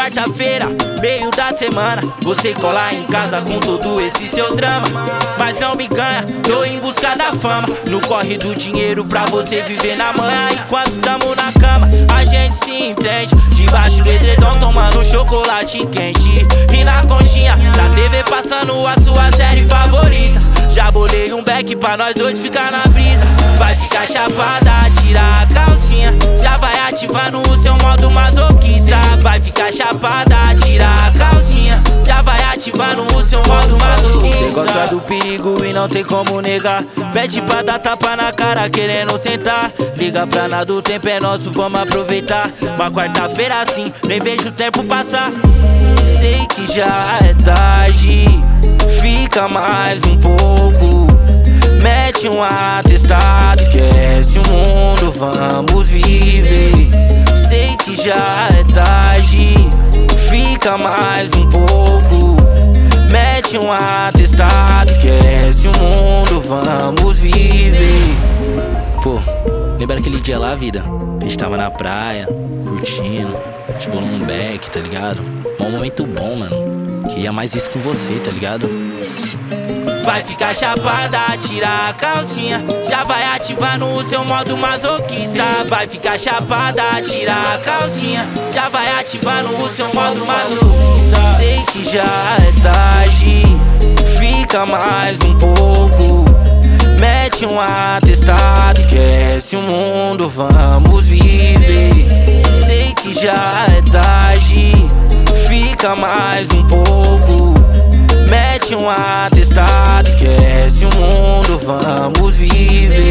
quarta-feira, meio da semana, você cola em casa com todo esse seu drama. Mas não me ganha, tô em busca da fama, no corre do dinheiro pra você viver na manhã. Enquanto tamo na cama, a gente se entende, debaixo do edredom tomando chocolate quente. E na conchinha, da TV passando a sua série favorita. Já bolei um beck pra nós dois ficar na brisa. Vai ficar chapada, tirar a calcinha, já vai ativando o seu modo masoquista. Vai ficar chapada, tirar a calcinha, já vai ativando o seu modo masoquista. Você gosta do perigo e não tem como negar, pede pra dar tapa na cara querendo sentar. Liga pra nada, o tempo é nosso, vamos aproveitar. Uma quarta-feira assim, nem vejo o tempo passar. Sei que já é tarde, fica mais um pouco. Mete um atestado, esquece o mundo, vamos viver. Sei que já é tarde, fica mais um pouco. Mete um atestado, esquece o mundo, vamos viver. Pô, lembra aquele dia lá, vida? A gente tava na praia, curtindo, a gente bolou um beck, tá ligado? Um momento bom, mano. Queria mais isso com você, tá ligado? Vai ficar chapada, tirar a calcinha, já vai ativando o seu modo masoquista. Vai ficar chapada, tirar a calcinha, já vai ativando o seu modo masoquista. Sei que já é tarde, fica mais um pouco. Mete um atestado, esquece o mundo, vamos viver. Sei que já é tarde, fica mais um pouco. Mete um atestado, esquece o mundo, vamos viver.